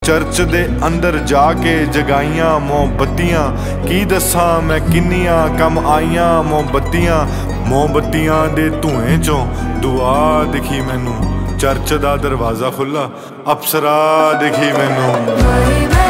Church दे अंदर जाके जगाइयां मोमबत्तियां की दस्सां मैं किन्नियां कम आईयां मोमबत्तियां दे धुएं चों दुआ दिखी मैनू चर्च दा दरवाज़ा खुला अप्सरा दिखी मैनू।